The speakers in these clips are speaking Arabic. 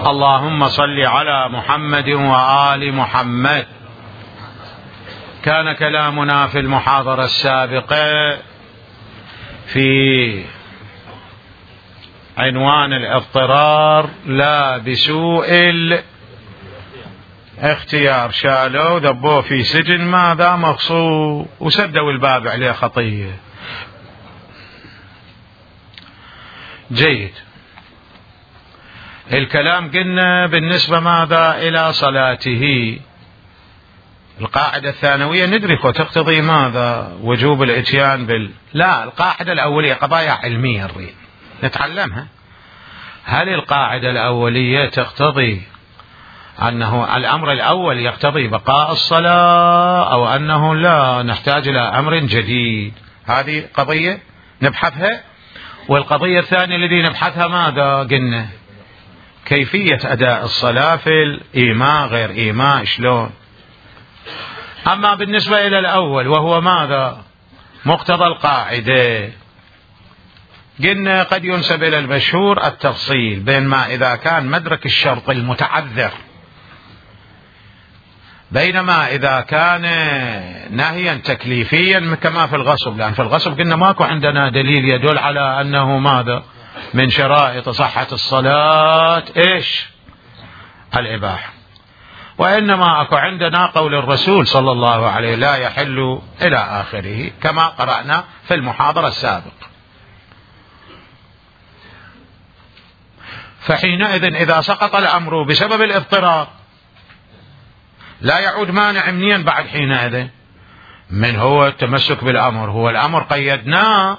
اللهم صل على محمد وآل محمد. كان كلامنا في المحاضرة السابقة في عنوان الاضطرار لا بسوء الاختيار. شالوه ذبوه في سجن ماذا مغصوب وسدوا الباب عليه خطية. جيد. الكلام قلنا بالنسبة ماذا إلى صلاته. القاعدة الثانوية ندرك وتقتضي ماذا وجوب الاتيان لا، القاعدة الأولية قضايا علمية نريد نتعلمها. هل القاعدة الأولية تقتضي أنه الأمر الأول يقتضي بقاء الصلاة أو أنه لا نحتاج إلى أمر جديد؟ هذه قضية نبحثها. والقضية الثانية التي نبحثها ماذا قلنا؟ كيفية أداء الصلاة في الإيماء غير إيماء شلون. أما بالنسبة إلى الأول وهو ماذا مقتضى القاعدة، قلنا قد ينسب إلى المشهور التفصيل بين ما إذا كان مدرك الشرط المتعذر، بينما إذا كان نهيا تكليفيا كما في الغصب. لأن في الغصب قلنا ماكو عندنا دليل يدل على أنه ماذا من شرائط صحة الصلاة إيش الإباحة، وإنما أكو عندنا قول الرسول صلى الله عليه لا يحل إلى آخره كما قرأنا في المحاضرة السابقة. فحينئذ إذا سقط الأمر بسبب الاضطرار لا يعود مانع امنيا بعد حينئذ من هو التمسك بالأمر. هو الأمر قيدناه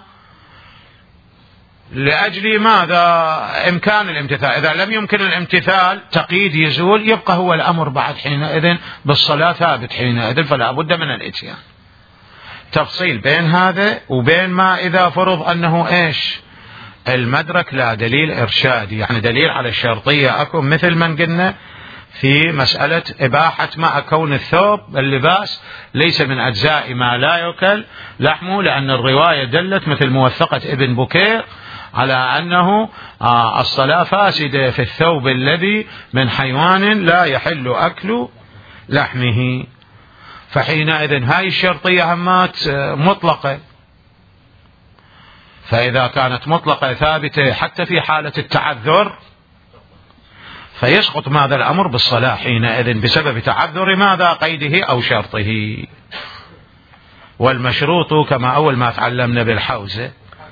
لأجل ماذا؟ إمكان الامتثال. إذا لم يمكن الامتثال تقييد يزول، يبقى هو الأمر بعد حينئذ بالصلاة ثابت حينئذ، فلا بد من الاتيان. تفصيل بين هذا وبين ما إذا فرض أنه إيش المدرك لا دليل إرشادي، يعني دليل على الشرطية أكو، مثل من قلنا في مسألة إباحة مع كون الثوب اللباس ليس من أجزاء ما لا يؤكل لحمه، لأن الرواية دلت مثل موثقة ابن بكير على أنه الصلاة فاسدة في الثوب الذي من حيوان لا يحل أكل لحمه. فحينئذ هاي الشرطية همات مطلقة، فإذا كانت مطلقة ثابتة حتى في حالة التعذر فيسقط ماذا الأمر بالصلاة حينئذ بسبب تعذر ماذا قيده أو شرطه. والمشروط كما أول ما تعلمنا بالحوزة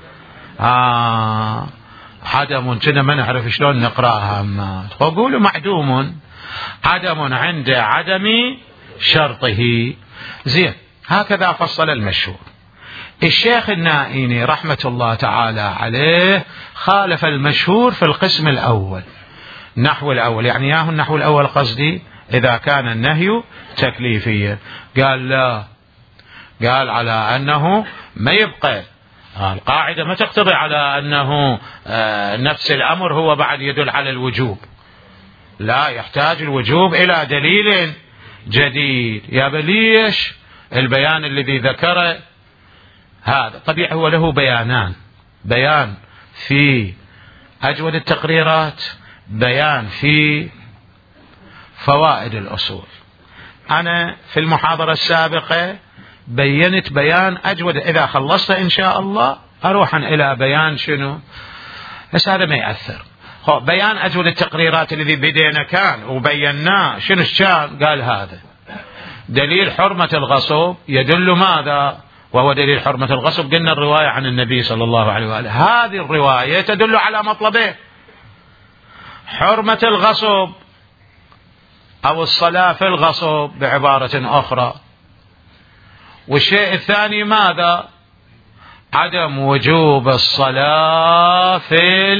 عدم، كنا ما نعرف شلون نقراها، وقولوا معدوم عدم عند عدم شرطه. زين، هكذا فصل المشهور. الشيخ النائيني رحمة الله تعالى عليه خالف المشهور في القسم الأول، نحو الأول، يعني ياهو النحو الأول قصدي إذا كان النهي تكليفيا. قال لا، قال على أنه ما يبقى القاعدة ما تقتضي على أنه نفس الأمر هو بعد يدل على الوجوب، لا، يحتاج الوجوب إلى دليل جديد. يا بليش البيان الذي ذكره هذا طبيعي هو له بيانان، بيان في أجود التقريرات، بيان في فوائد الأصول. أنا في المحاضرة السابقة بينت بيان أجود، إذا خلصت إن شاء الله أروح إلى بيان شنو، بس هذا ما يأثر. بيان أجود التقريرات الذي بدينا كان وبيناه شنو الشان. قال هذا دليل حرمة الغصب يدل ماذا، وهو دليل حرمة الغصب قلنا الرواية عن النبي صلى الله عليه وآله. هذه الرواية تدل على مطلبين: حرمة الغصب أو الصلاة في الغصب بعبارة أخرى، والشيء الثاني ماذا؟ عدم وجوب الصلاة في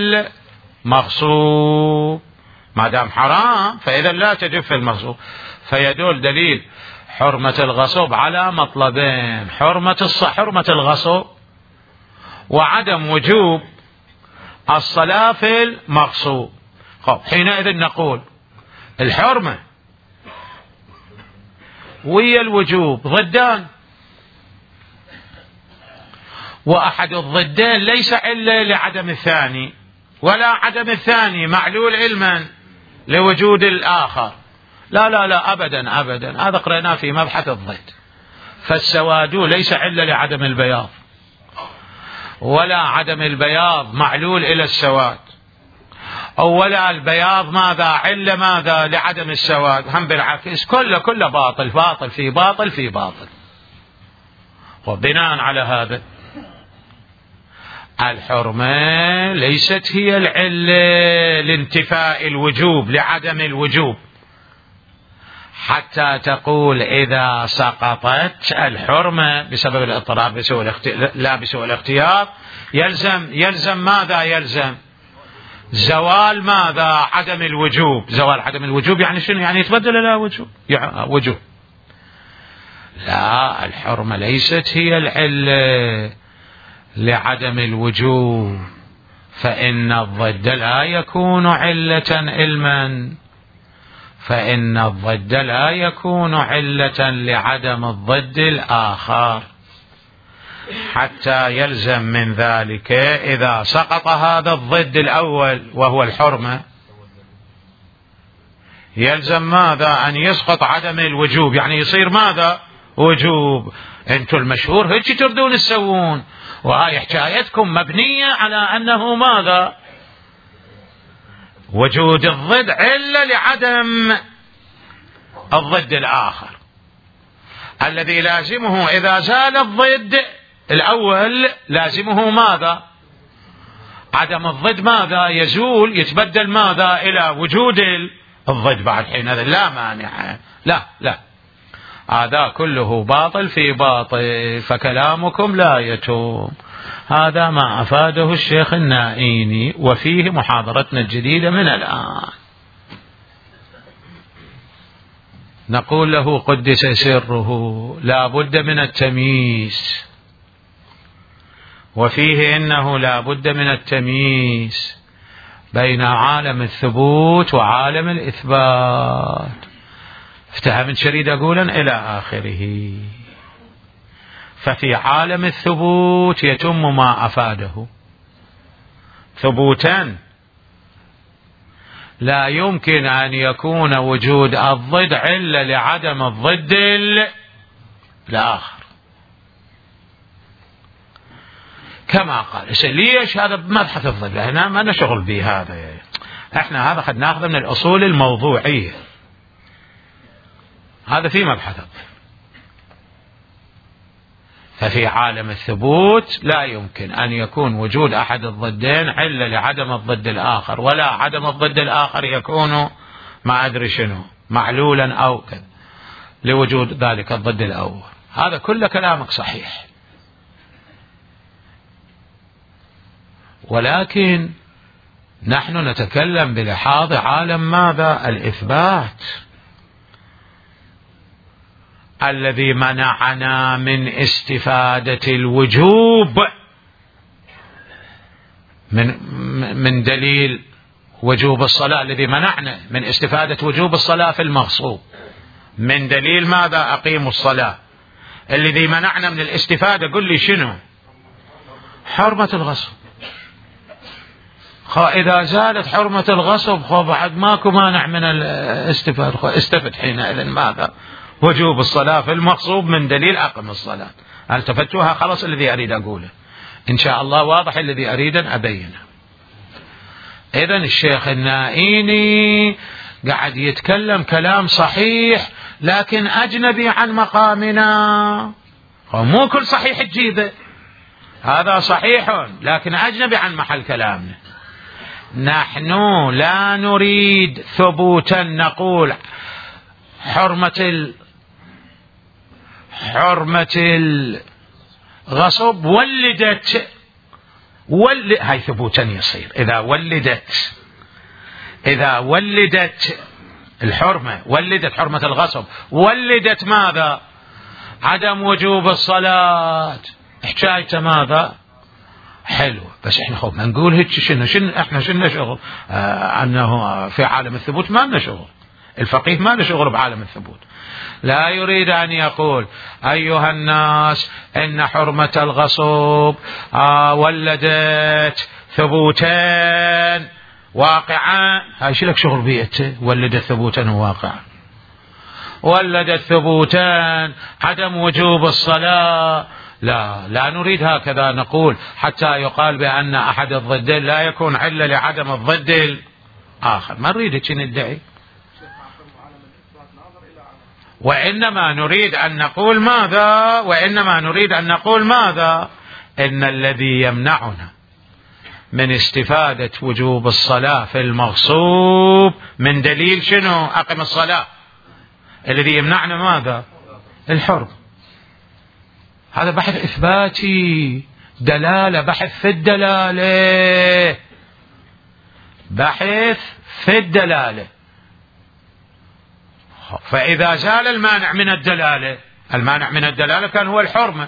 المغصوب. ما دام حرام فإذا لا تجب في المغصوب، فيدل دليل حرمة الغصب على مطلبين: حرمة الغصب وعدم وجوب الصلاة في المغصوب. حينئذ نقول الحرمة ويا الوجوب ضدان، وأحد الضدين ليس إلا لعدم الثاني، ولا عدم الثاني معلول علما لوجود الآخر. لا لا لا أبدا أبدا، هذا قرأناه في مبحث الضد. فالسواد ليس علة لعدم البياض، ولا عدم البياض معلول إلى السواد، أو ولا البياض ماذا علة ماذا لعدم السواد، هم بالعكس كله باطل، باطل في باطل في باطل. وبناء على هذا الحرمة ليست هي العلة لانتفاء الوجوب لعدم الوجوب، حتى تقول إذا سقطت الحرمة بسبب الاضطراب لا بسوء الاختيار يلزم ماذا؟ يلزم زوال ماذا؟ عدم الوجوب. زوال عدم الوجوب يعني شنو؟ يعني يتبدل إلى وجوب. لا، الحرمة ليست هي العلة لعدم الوجوب، فإن الضد لا يكون علة علما، فإن الضد لا يكون علة لعدم الضد الآخر، حتى يلزم من ذلك إذا سقط هذا الضد الأول وهو الحرمة يلزم ماذا؟ أن يسقط عدم الوجوب، يعني يصير ماذا؟ وجوب. أنتم المشهور هيك تردون تسوون، وهاي حكايتكم مبنية على أنه ماذا؟ وجود الضد علة لعدم الضد الآخر، الذي لازمه إذا زال الضد الأول لازمه ماذا؟ عدم الضد ماذا؟ يزول، يتبدل ماذا؟ إلى وجود الضد بعد حين. هذا لا مانع، لا هذا كله باطل في باطل، فكلامكم لا يتوم. هذا ما أفاده الشيخ النائيني، وفيه محاضرتنا الجديدة من الآن. نقول له قدس سره لا بد من التمييز، وفيه إنه لا بد من التمييز بين عالم الثبوت وعالم الإثبات. افتهم شريد أقولا إلى آخره. ففي عالم الثبوت يتم ما أفاده ثبوتا، لا يمكن أن يكون وجود الضد علة لعدم الضد الآخر، كما قال. ليش هذا بمبحث الضد؟ هنا ما نشغل به، هذا احنا هذا قد ناخذ من الأصول الموضوعية، هذا في مبحث الضد. ففي عالم الثبوت لا يمكن أن يكون وجود أحد الضدين علة لعدم الضد الآخر، ولا عدم الضد الآخر يكون ما أدري شنو معلولا أو كذا لوجود ذلك الضد الأول. هذا كل كلامك صحيح، ولكن نحن نتكلم بلحاظ عالم ماذا؟ الإثبات، الذي منعنا من استفادة الوجوب من دليل وجوب الصلاة، الذي منعنا من استفادة وجوب الصلاة في المغصوب من دليل ماذا؟ أقيموا الصلاة. الذي منعنا من الاستفادة قل لي شنو؟ حرمة الغصب. إذا زالت حرمة الغصب بعد ماكو مانع من الاستفادة، استفد حينئذ ماذا؟ وجوب الصلاة في المغصوب من دليل أقم الصلاة. التفتوها خلاص الذي أريد أقوله إن شاء الله واضح، الذي أريد أن أبينه. إذن الشيخ النائيني قاعد يتكلم كلام صحيح لكن أجنبي عن مقامنا، مو كل صحيح تجيبه، هذا صحيح لكن أجنبي عن محل كلامنا. نحن لا نريد ثبوتا نقول حرمة الغصب ولدت هاي ثبوتا يصير إذا ولدت الحرمة، ولدت حرمة الغصب، ولدت ماذا؟ عدم وجوب الصلاة. حكايته ماذا؟ حلو، بس احنا خب ما نقول هيك احنا شنو شغل انه في عالم الثبوت ما لنا شغل، الفقيه ما له شغل بعالم الثبوت. لا يريد أن يقول أيها الناس إن حرمة الغصب ولدت ثبوتين واقعا، هاي لك شغل بيئته. ولدت ثبوتا واقعا، ولدت ثبوتا عدم وجوب الصلاة. لا نريد هكذا نقول حتى يقال بأن أحد الضدين لا يكون علة لعدم الضد الآخر. ما نريد هيك ندعي، وإنما نريد أن نقول ماذا؟ إن الذي يمنعنا من استفادة وجوب الصلاة في المغصوب من دليل شنو؟ أقم الصلاة. الذي يمنعنا ماذا؟ الحرم. هذا بحث إثباتي، دلالة، بحث في الدلالة، بحث في الدلالة. فإذا زال المانع من الدلالة كان هو الحرمة،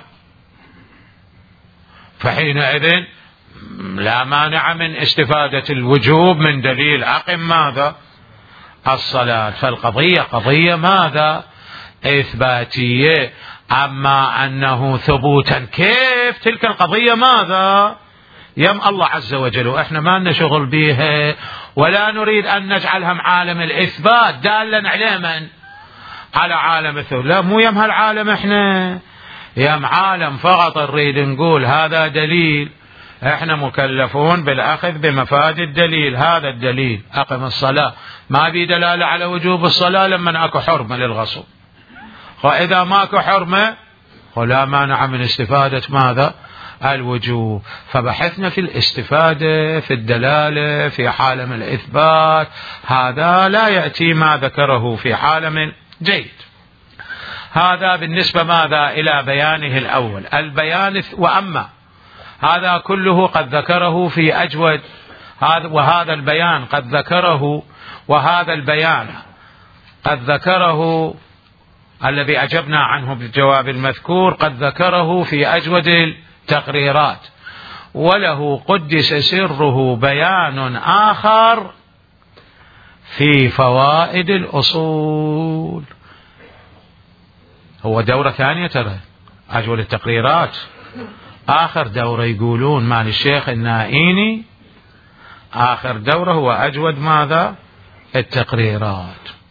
فحينئذ لا مانع من استفادة الوجوب من دليل أقم ماذا؟ الصلاة. فالقضية قضية ماذا؟ إثباتية. أما أنه ثبوتا كيف، تلك القضية ماذا؟ يم الله عز وجل، وإحنا ما لنا شغل بيها، ولا نريد أن نجعلها عالم الإثبات دالا على من؟ على عالم الثبوت. لا، مو يم هالعالم، إحنا يم عالم فقط نريد نقول هذا دليل، احنا مكلفون بالأخذ بمفاد الدليل. هذا الدليل أقم الصلاة ما بي دلالة على وجوب الصلاة لما أكو حرمة للغصب، وإذا ماكو حرمة ولا مانع من استفادة ماذا؟ الوجوب. فبحثنا في الاستفادة في الدلالة في عالم الإثبات، هذا لا يأتي ما ذكره في عالم جيد. هذا بالنسبة ماذا؟ إلى بيانه الأول البيان. وأما هذا كله قد ذكره في أجود، وهذا البيان قد ذكره، وهذا البيان قد ذكره الذي أجبنا عنه بالجواب المذكور، قد ذكره في أجود التقريرات. وله قدس سره بيان آخر في فوائد الأصول. هو دورة ثانية ترى أجود التقريرات، آخر دورة يقولون مال الشيخ النائيني، آخر دورة هو أجود ماذا؟ التقريرات.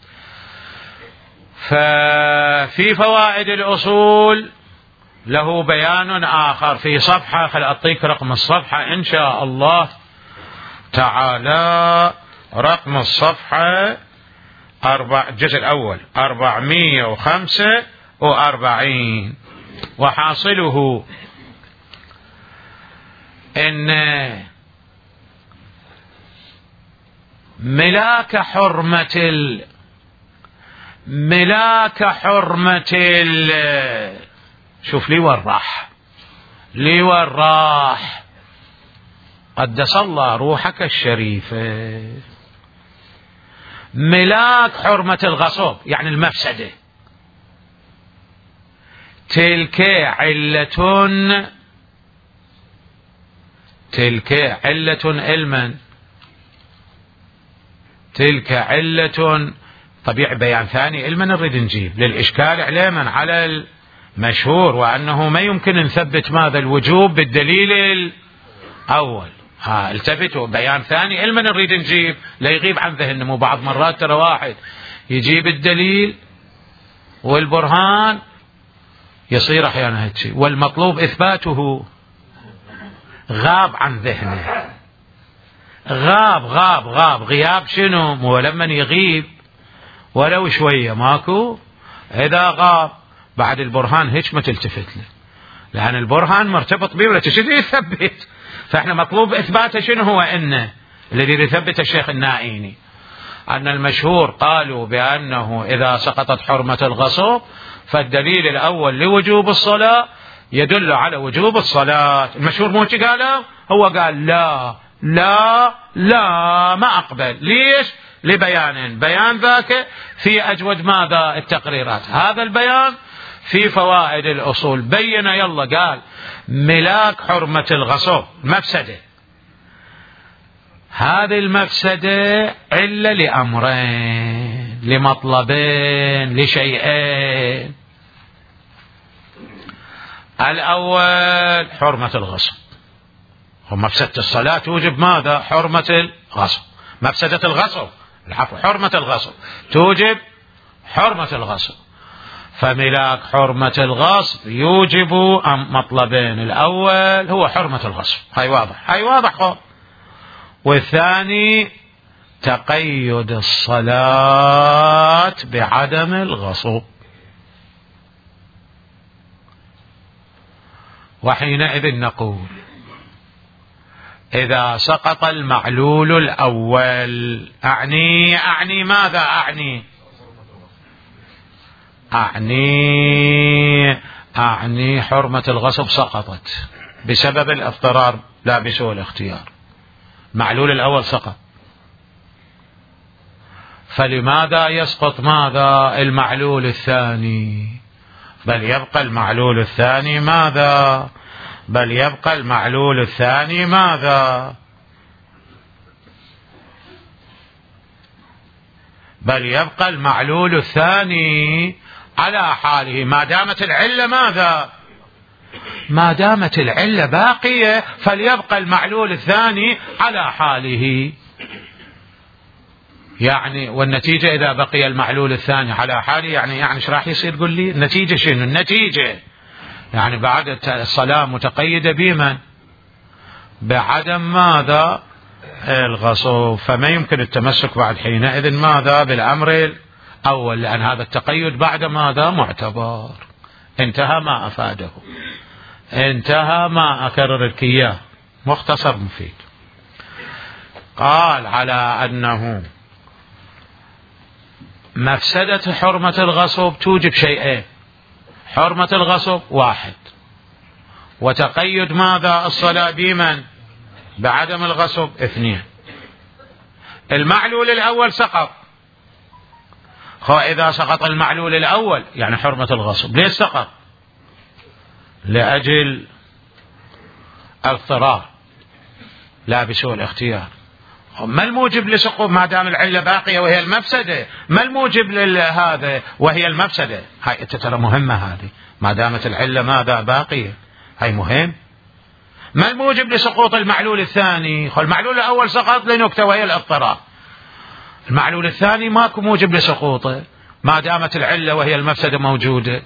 ففي فوائد الأصول له بيان آخر في صفحة، خل أعطيك رقم الصفحة إن شاء الله تعالى. رقم الصفحة الجزء الأول 445، وحاصله إن ملاك حرمة شوف لي والراح قدس الله روحك الشريفة. ملاك حرمة الغصب يعني المفسدة، تلك علة علما، تلك علة. طبيعي بيان ثاني علما نريد نجيب للإشكال علما على المشهور، وأنه ما يمكن نثبت ماذا؟ الوجوب بالدليل الأول. التفتوا، بيان ثاني علما نريد نجيب لا يغيب عن ذهننا. مو بعض مرات ترى واحد يجيب الدليل والبرهان يصير أحيانا هيك، والمطلوب إثباته غاب عن ذهنه. غاب غياب شنو؟ مو لما يغيب ولو شوية ماكو، إذا غاب بعد البرهان هيك ما تلتفت له، لأن البرهان مرتبط به ولا تشد يثبت. فإحنا مطلوب إثباته شنو هو؟ إنه الذي يثبت الشيخ النائيني أن المشهور قالوا بأنه إذا سقطت حرمة الغصب فالدليل الأول لوجوب الصلاة يدل على وجوب الصلاة. المشهور مو قاله، هو قال لا ما أقبل. ليش؟ بيان ذاك في أجود ماذا؟ التقريرات. هذا البيان في فوائد الأصول بين يلا قال ملاك حرمة الغصب مفسدة، هذه المفسدة إلا لأمرين، لمطلبين، لشيئين. الأول حرمة الغصب، ومفسدة الصلاة توجب ماذا؟ حرمة الغصب. مفسدة الغصب، العفو، حرمة الغصب توجب حرمة الغصب، فملاك حرمة الغصب يوجب مطلبين، الأول هو حرمة الغصب، هاي واضح، هاي واضح، والثاني تقيد الصلاة بعدم الغصب. وحينئذ نقول إذا سقط المعلول الأول، أعني ماذا أعني حرمة الغصب سقطت بسبب الاضطرار لا بسوء الاختيار، المعلول الأول سقط، فلماذا يسقط ماذا المعلول الثاني؟ بل يبقى المعلول الثاني ماذا؟ بل يبقى المعلول الثاني ماذا؟ بل يبقى المعلول الثاني على حاله ما دامت العلة ماذا؟ ما دامت العلة باقية فليبقى المعلول الثاني على حاله. يعني والنتيجة إذا بقي المعلول الثاني على حاله يعني ايش راح يصير؟ قل لي النتيجة شنو؟ النتيجة يعني بعد الصلاة متقيدة بمن؟ بعدم ماذا؟ الغصب، فما يمكن التمسك بعد حينئذ ماذا؟ بالأمر الأول، لأن هذا التقيد بعد ماذا؟ معتبر. انتهى ما أفاده، انتهى ما أكرر لك إياه، مختصر مفيد. قال على أنه مفسدة حرمة الغصب توجب شيئين، حرمة الغصب واحد، وتقيد ماذا؟ الصلاة بمن؟ بعدم الغصب اثنين. المعلول الأول سقط، إذا سقط المعلول الأول يعني حرمة الغصب، ليش سقط؟ لأجل الاضطرار لا بسوء الاختيار. ما الموجب لسقوط ما دام العلة باقية وهي المفسدة؟ ما الموجب لهذا وهي المفسدة؟ هاي ترى مهمة هذه، ما دامت العلة ماذا؟ باقية، هاي مهم. ما الموجب لسقوط المعلول الثاني؟ المعلول الأول سقط لنكتة وهي الاضطرار، المعلول الثاني ماكو موجب لسقوطه ما دامت العلة وهي المفسدة موجودة.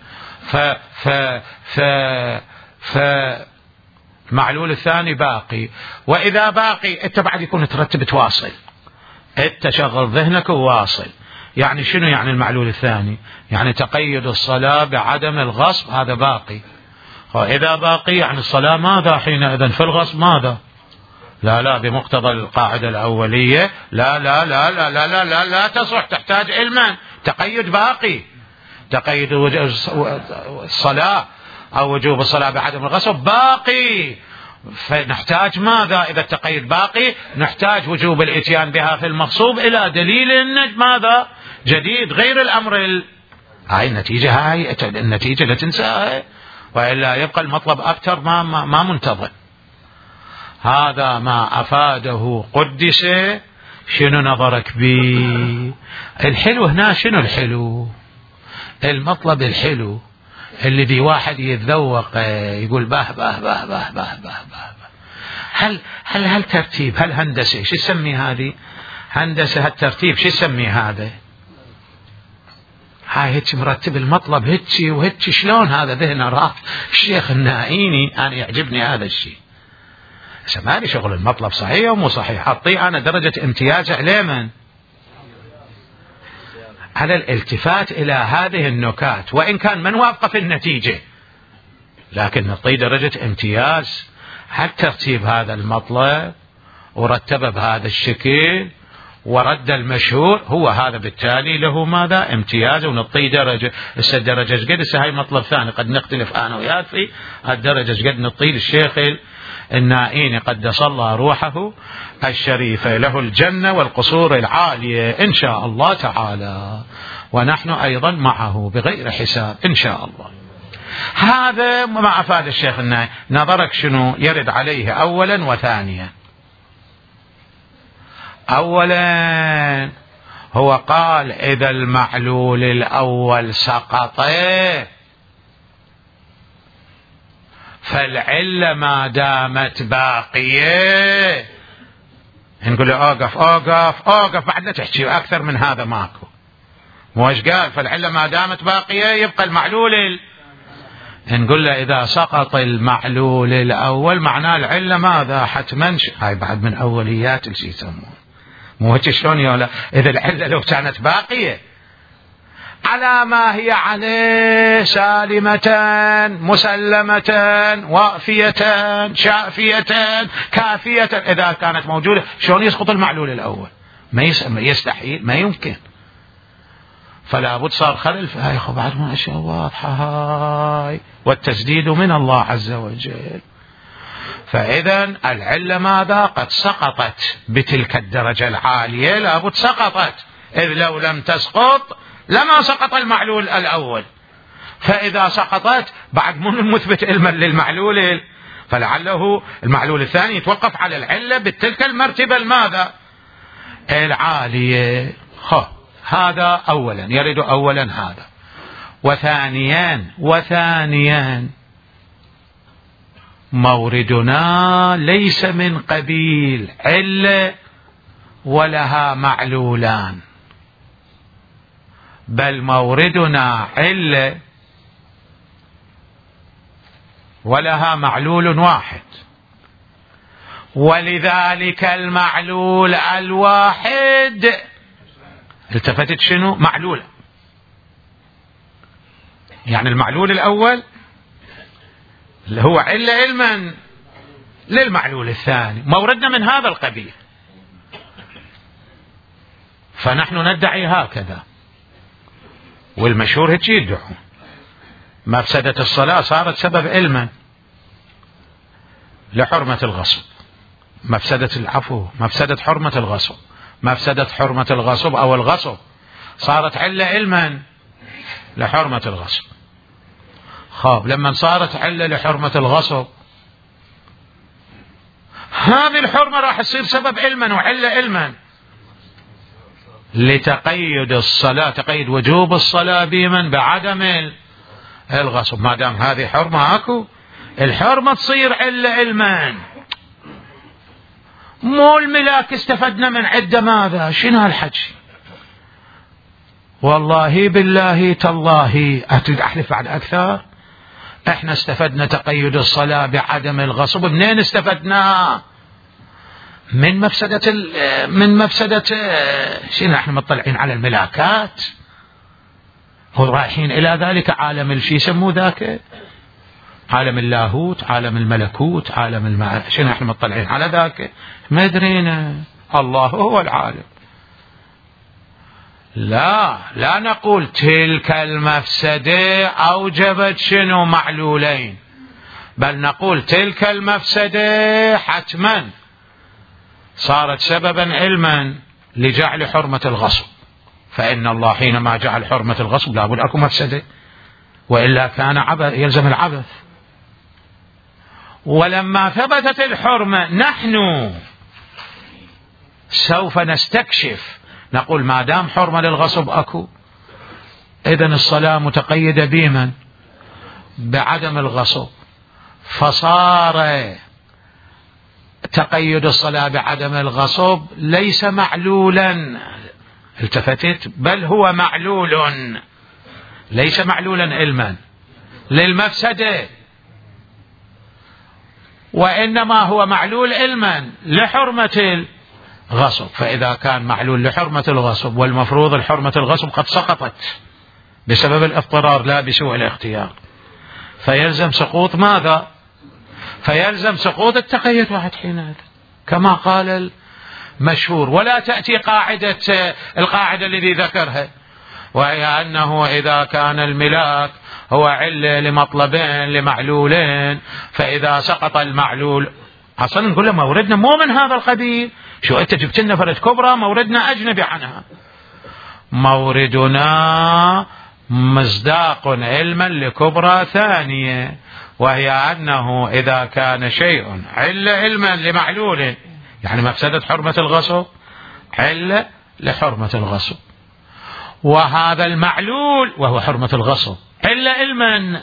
المعلول الثاني باقي، وإذا باقي أنت بعد يكون ترتب تواصل، أنت شغل ذهنك وواصل. يعني شنو يعني المعلول الثاني؟ يعني تقيد الصلاة بعدم الغصب، هذا باقي. إذا باقي يعني الصلاة ماذا حينئذ؟ في الغصب ماذا؟ لا بمقتضى القاعدة الأولية لا لا لا لا لا لا لا, لا تصح، تحتاج علما. تقيد باقي، تقيد الصلاة أو وجوب الصلاة بعدم الغصب باقي، فنحتاج ماذا؟ إذا التقيد باقي نحتاج وجوب الإتيان بها في المغصوب إلى دليل ماذا؟ جديد غير الأمر هاي النتيجة، هاي النتيجة لا تنساها، وإلا يبقى المطلب أكثر ما منتظر. هذا ما أفاده قدس. شنو نظرك بي؟ الحلو هنا شنو الحلو؟ المطلب الحلو اللي دي واحد يتذوق يقول باه باه باه باه باه باه باه. هل ترتيب، هل هندسة، شو تسمي هذه؟ هندسة هالترتيب شو تسمي هذا؟ هاي هيك مرتب المطلب هيك وهيك، شلون هذا ذهنه راح الشيخ النائيني. أنا يعجبني هذا الشيء. سمعني شغل المطلب صحيح ومو صحيح، أعطيه أنا درجة امتياز على من؟ على الالتفات إلى هذه النكات، وإن كان من وافق في النتيجة، لكن نعطيه درجة امتياز. هل ترتيب هذا المطلب ورتبه بهذا الشكل ورد المشهور هو هذا، بالتالي له ماذا؟ امتياز، ونعطيه درجة. الدرجة قد هاي مطلب ثاني قد نختلف أنا وياك في الدرجة قد نعطيه للشيخ النائين قدس الله روحه الشريفة، له الجنة والقصور العالية إن شاء الله تعالى، ونحن أيضا معه بغير حساب إن شاء الله. هذا ما أفاد الشيخ النائي. نظرك شنو يرد عليه أولا وثانيا؟ أولا هو قال إذا المعلول الأول سقط فالعلة ما دامت باقية نقول له أوقف أوقف أوقف، بعد لا تحكي أكثر من هذا ماكو. مو ايش قال؟ فالعلة ما دامت باقية يبقى المعلول. نقول له إذا سقط المعلول الأول معناه العلة ماذا؟ حتما هاي بعد من أوليات الشيء يسمون. مو هيك شلون يا؟ إذا العلة لو كانت باقية على ما هي عليه سالمة مسلمة وافية شافية كافية، إذا كانت موجودة شلون يسقط المعلول الأول؟ ما يستحيل، ما يمكن. فلا بد صار خلل في هاي. بعد ما أشياء واضحة هاي، والتسديد من الله عز وجل. فإذا العلة ماذا؟ قد سقطت بتلك الدرجة العالية، لا بد سقطت، إذ لو لم تسقط لما سقط المعلول الأول. فإذا سقطت بعد من المثبت علما للمعلول، فلعله المعلول الثاني يتوقف على العلة بتلك المرتبة الماذا؟ العالية. هذا أولا، يرد أولا هذا. وثانيا موردنا ليس من قبيل علة ولها معلولان، بل موردنا علة ولها معلول واحد، ولذلك المعلول الواحد التفتت شنو؟ معلولة. يعني المعلول الأول اللي هو علة علما للمعلول الثاني، موردنا من هذا القبيل. فنحن ندعي هكذا، والمشهور هيك يدعون. مفسدة الصلاة صارت سبب علما لحرمة الغصب، مفسدة حرمة الغصب، مفسدة حرمة الغصب أو الغصب صارت علة علما لحرمة الغصب. لما صارت علة لحرمة الغصب، هذه الحرمة راح تصير سبب علما وعلة علما لتقيد الصلاة، تقيد وجوب الصلاة بمن؟ بعدم الغصب. ما دام هذه حرمة اكو، الحرمة تصير علة علما. مو الملاك استفدنا من عدة ماذا؟ شنو هالحكي؟ والله بالله تالله أتريد أحلف بعد أكثر. احنا استفدنا تقيد الصلاة بعدم الغصب. منين استفدنا؟ من مفسدة شنو؟ احنا مطلعين على الملاكات ورايحين إلى ذلك عالم الشي يسموه ذاك عالم اللاهوت، عالم الملكوت، عالم شنو احنا مطلعين على ذاك؟ ما درينا. الله هو العالم. لا نقول تلك المفسدة أوجبت شنو؟ معلولين، بل نقول تلك المفسدة حتما صارت سببا علما لجعل حرمة الغصب. فإن الله حينما جعل حرمة الغصب لابد أكو مفسدة، وإلا كان يلزم العبث. ولما ثبتت الحرمة نحن سوف نستكشف، نقول ما دام حرمة للغصب أكو، إذن الصلاة متقيدة بمن؟ بعدم الغصب. فصار تقيد الصلاة بعدم الغصب ليس معلولا، التفتت، بل هو معلول، ليس معلولا علما للمفسدة، وإنما هو معلول علما لحرمة الغصب. فإذا كان معلول لحرمة الغصب والمفروض الحرمة الغصب قد سقطت بسبب الاضطرار لا بسوء الاختيار، فيلزم سقوط ماذا؟ فيلزم سقوط التقيد واحد حينئذ كما قال المشهور. ولا تأتي القاعدة الذي ذكرها، وهي أنه إذا كان الملاك هو علة لمطلبين لمعلولين، فإذا سقط المعلول أصلا نقول له موردنا مو من هذا القبيل. شو أنت جبت لنا فرد كبرى؟ موردنا أجنبي عنها. موردنا مصداق علما لكبرى ثانية، وهي أنه إذا كان شيء علة علما لمعلول، يعني مفسدة حرمة الغصب علة لحرمة الغصب، وهذا المعلول وهو حرمة الغصب علة علما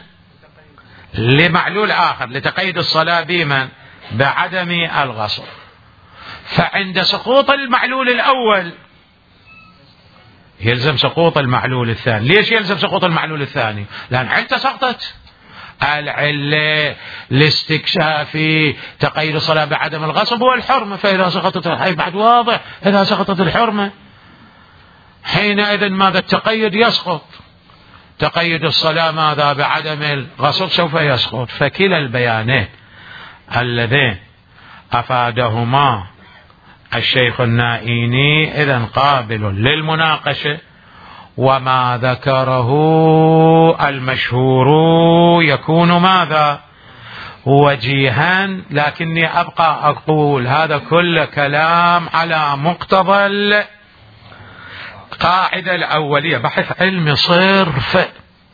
لمعلول آخر لتقيد الصلاة بمن؟ بعدم الغصب. فعند سقوط المعلول الأول يلزم سقوط المعلول الثاني. ليش يلزم سقوط المعلول الثاني؟ لأن علته سقطت. العلة لاستكشاف تقييد الصلاة بعدم الغصب هو الحرمة، فإذا سقطت هي بعد واضح، إذا سقطت الحرمة حينئذ ماذا؟ التقيد يسقط. تقيد الصلاة ماذا؟ بعدم الغصب سوف يسقط. فكلا البيانين اللذين أفادهما الشيخ النائيني إذن قابل للمناقشة، وما ذكره المشهور يكون ماذا؟ وجيها. لكني أبقى أقول هذا كل كلام على مقتضى القاعدة الأولية، بحث علمي صرف،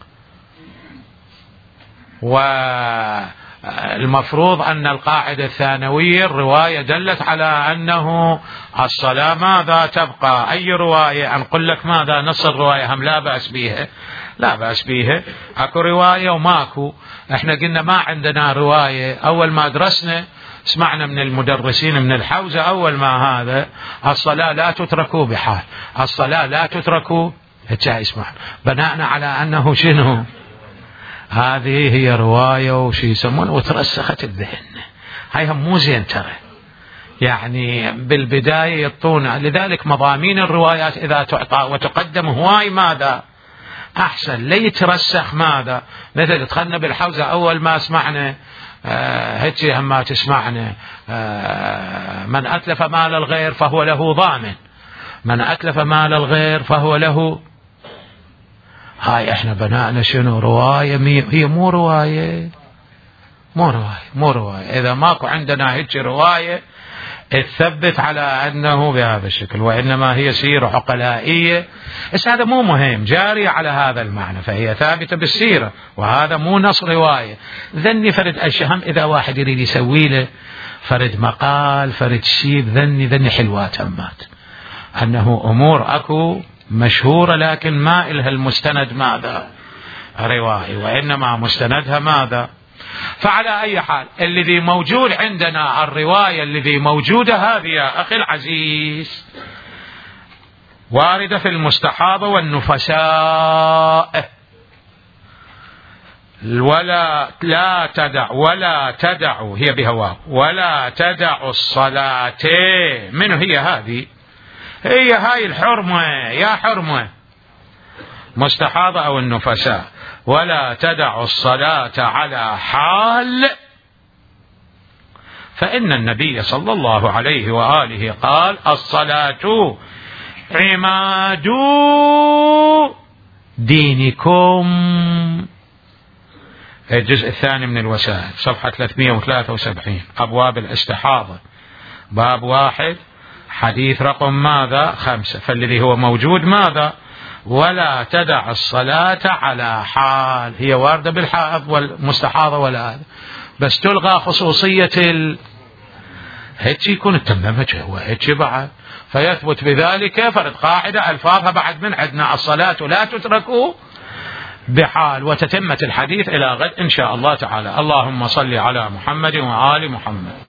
والمفروض أن القاعدة الثانوية الرواية دلت على أنه الصلاة ماذا تبقى. أي رواية أنقل لك ماذا؟ نص الرواية هم لا بأس بها، لا بأس بها. أكو رواية وماكو. احنا قلنا ما عندنا رواية. أول ما درسنا سمعنا من المدرسين من الحوزة أول ما هذا الصلاة لا تتركوا بحال، الصلاة لا تتركوا اسمع بناءنا على أنه شنو؟ هذه هي رواية وشي يسمونه وترسخت الذهن. هاي هم مو زين ترى، يعني بالبداية يطون. لذلك مضامين الروايات إذا تعطى وتقدم هواي ماذا؟ أحسن ليترسخ ماذا؟ مثل دخلنا بالحوزة أول ما سمعنا هيك هم ما تسمعنا من أتلف مال الغير فهو له ضامن، من أتلف مال الغير فهو له. هاي احنا بناءنا شنو؟ رواية. هي مو رواية، مو رواية. إذا ماكو عندنا هيك رواية تثبت على أنه بهذا الشكل، وإنما هي سيرة عقلائية. بس هذا مو مهم، جارية على هذا المعنى، فهي ثابتة بالسيرة، وهذا مو نص رواية. ذني فرد أشهم إذا واحد يريد يسوي له فرد مقال فرد شيء، ذني حلوات همات، أنه أمور أكو مشهورة لكن ما إلها المستند ماذا؟ رواية، وإنما مستندها ماذا؟ فعلى أي حال الذي موجود عندنا الرواية الذي موجودة هذه يا أخي العزيز واردة في المستحاضة والنفساء. لا تدع هي بهواه ولا تدع الصلاة. من هي هذه؟ هي هاي الحرمة يا حرمة، مستحاضة أو النفساء. ولا تدع الصلاة على حال، فإن النبي صلى الله عليه وآله قال الصلاة عماد دينكم. الجزء الثاني من الوسائل صفحة 373 أبواب الاستحاضة باب 1 حديث رقم ماذا؟ 5. فالذي هو موجود ماذا؟ ولا تدع الصلاة على حال، هي واردة بالحائض والمستحاضة ولا هذا، بس تلغى خصوصية هيك يكون التمامج هو هيك بعد، فيثبت بذلك فرد قاعدة ألفاظها بعد من عندنا الصلاة لا تتركوا بحال. وتتمة الحديث إلى غد إن شاء الله تعالى. اللهم صل على محمد وآل محمد.